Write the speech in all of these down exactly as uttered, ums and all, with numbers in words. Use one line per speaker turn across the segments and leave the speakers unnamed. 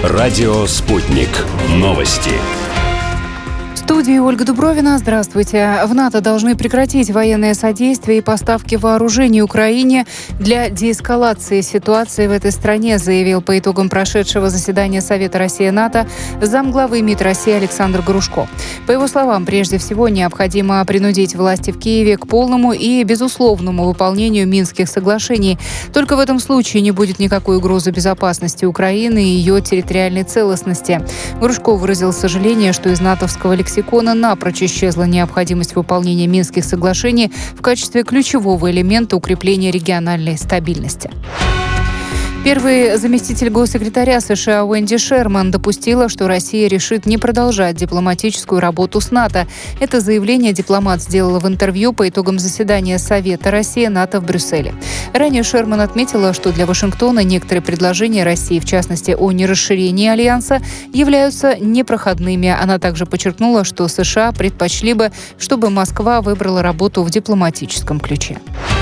Радио «Спутник». Новости.
В студии Ольга Дубровина. Здравствуйте. В НАТО должны прекратить военное содействие и поставки вооружений Украине для деэскалации ситуации в этой стране, заявил по итогам прошедшего заседания Совета Россия-НАТО замглавы МИД России Александр Грушко. По его словам, прежде всего необходимо принудить власти в Киеве к полному и безусловному выполнению Минских соглашений. Только в этом случае не будет никакой угрозы безопасности Украины и ее территориальной целостности. Грушко выразил сожаление, что из натовского лексикона напрочь исчезла необходимость выполнения Минских соглашений в качестве ключевого элемента укрепления региональной стабильности. Первый заместитель госсекретаря США Уэнди Шерман допустила, что Россия решит не продолжать дипломатическую работу с НАТО. Это заявление дипломат сделала в интервью по итогам заседания Совета Россия-НАТО в Брюсселе. Ранее Шерман отметила, что для Вашингтона некоторые предложения России, в частности о нерасширении альянса, являются непроходными. Она также подчеркнула, что США предпочли бы, чтобы Москва выбрала работу в дипломатическом ключе.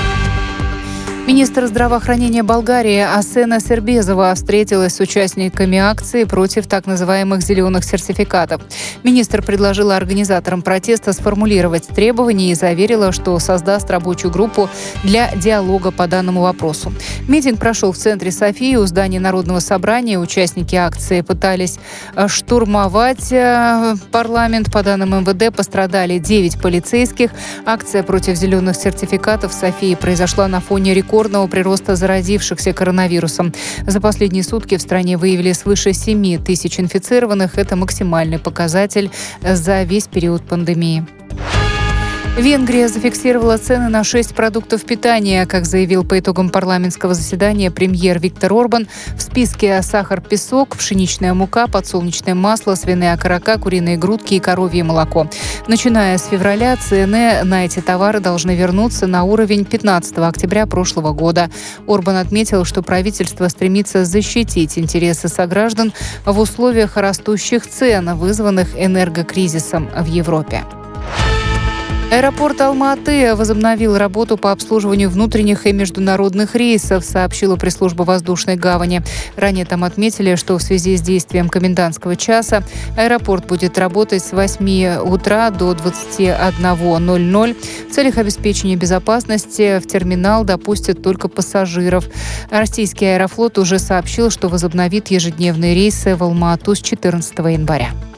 Министр здравоохранения Болгарии Асена Сербезова встретилась с участниками акции против так называемых «зеленых сертификатов». Министр предложила организаторам протеста сформулировать требования и заверила, что создаст рабочую группу для диалога по данному вопросу. Митинг прошел в центре Софии у здания Народного собрания. Участники акции пытались штурмовать парламент. По данным эм вэ дэ, пострадали девять полицейских. Акция против зеленых сертификатов в Софии произошла на фоне рекордного рекордного прироста заразившихся коронавирусом. За последние сутки в стране выявили свыше семи тысяч инфицированных. Это максимальный показатель за весь период пандемии. Венгрия зафиксировала цены на шесть продуктов питания. Как заявил по итогам парламентского заседания премьер Виктор Орбан, в списке сахар, песок, пшеничная мука, подсолнечное масло, свиные окорока, куриные грудки и коровье молоко. Начиная с февраля цены на эти товары должны вернуться на уровень пятнадцатого октября прошлого года. Орбан отметил, что правительство стремится защитить интересы сограждан в условиях растущих цен, вызванных энергокризисом в Европе. Аэропорт Алма-Аты возобновил работу по обслуживанию внутренних и международных рейсов, сообщила пресс-служба воздушной гавани. Ранее там отметили, что в связи с действием комендантского часа аэропорт будет работать с восьми утра до двадцати одного ноль-ноль. В целях обеспечения безопасности в терминал допустят только пассажиров. Российский аэрофлот уже сообщил, что возобновит ежедневные рейсы в Алма-Ату с четырнадцатого января.